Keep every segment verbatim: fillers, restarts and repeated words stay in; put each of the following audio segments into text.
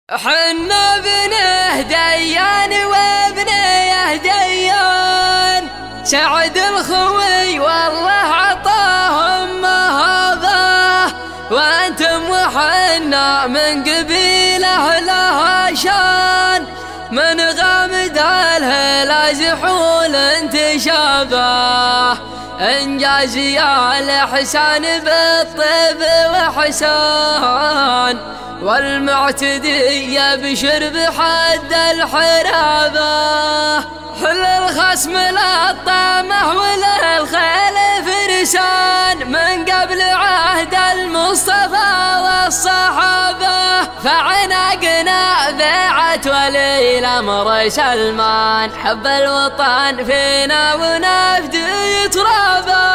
حنا بنه ديان وابنيه ديان، سعد الخوي والله عطاهم هذا، وانتم وحنا من قبيله لها شان، من غامد الهلا زحول انتشابه، انجاز يا الحسان بالطيب وحسان، والمعتدي بشر بحد الحرابة، حل الخصم للطامح وللخيل فرسان، من قبل عهد المصطفى والصحابة، فعنقنا بيعة ولي الأمر سلمان، حب الوطن فينا ونفدي ترابه.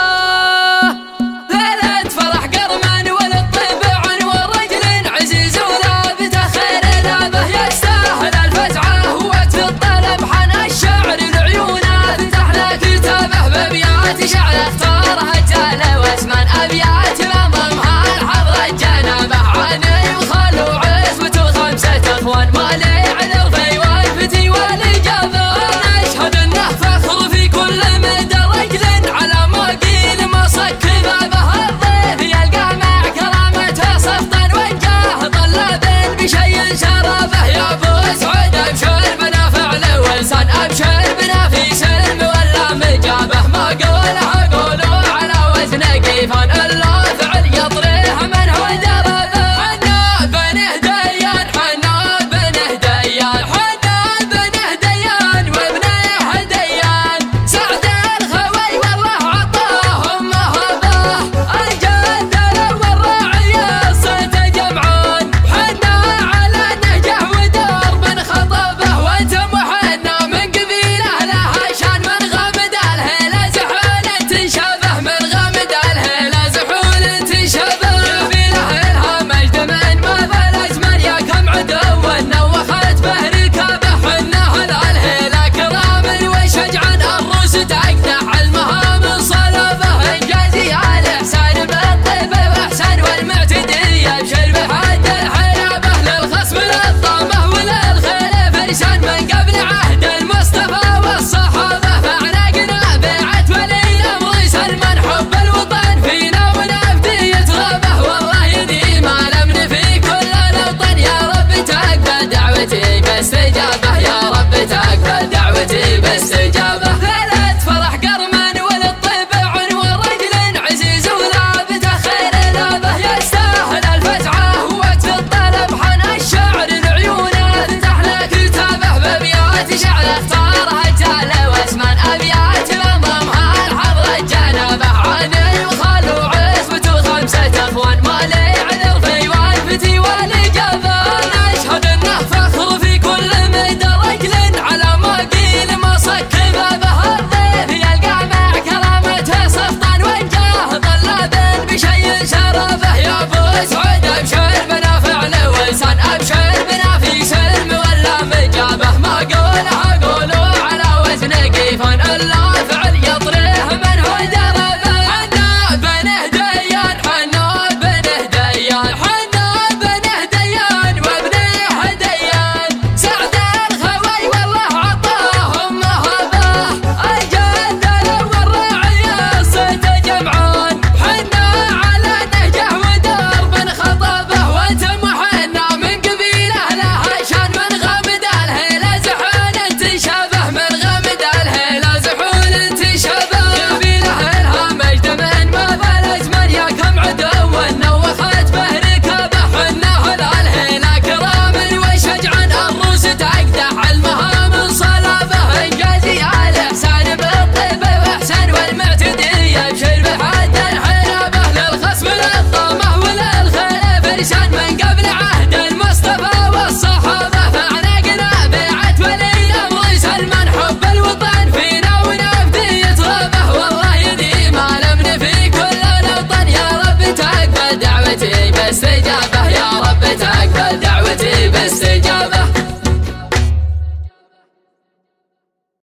شعر اختار هجاله واسمان ابيات منظمها الحظ الجنابه، عاني وخال وعزبة وخمسه اخوان، مالي على الضي والفتي والاجابه، نشهد انه فخر في كل مدى رجل على ما قيل مصك بابه، الضيف يلقاه مع كرامته صفطا وجاه طلاب بشيء شرابه، يا ابو سعود ابشر بنا فعل ولسان، ابشر بنا في سلم ولا مجابه، ما قولها قولوا على وزن كيفان، الا فعل يطريح من هو دربه. حنا بنه ديان حنا بنه ديان حنا بنه ديان وابنيه ديان، سعد الخوي والله عطاهم مهبه، الجد والراعي الصيت جمعان، حنا على نهجه ودرب خطبه، وانتم وحنا من قبيله لها شان، من غامد الهيله زحول انتشابه، من غامد الهيله زحول انتشابه، قبيله لها مجد من ماذا الازمن، يا كم عدو نوخت به ركابه، حنا هذا الهيله كرام وشجعا، الروس تقطع المهام صلبه، انجازي الاحسان بالطيب واحسان، والمعتدي يبشر بحد الحرابه، للخصم للطامه وللخيل فرسان، من قبل عهد المصطفى والصحابه، فعنقنا بيعة ولي الامر سلمان، حب الوطن فينا ونفدي يترابه، والله يديم الامن في كل الوطن، يا رب تقبل دعوتي باستجابه، يا رب تقبل دعوتي باستجابه، ليلة فرح قرمن وللطيب عنوان، رجل عزيز ولابته خير لابه، يستاهل الفزعه وقت الطلب، حنى الشعر العيون افتح له كتابه، بابيات شعر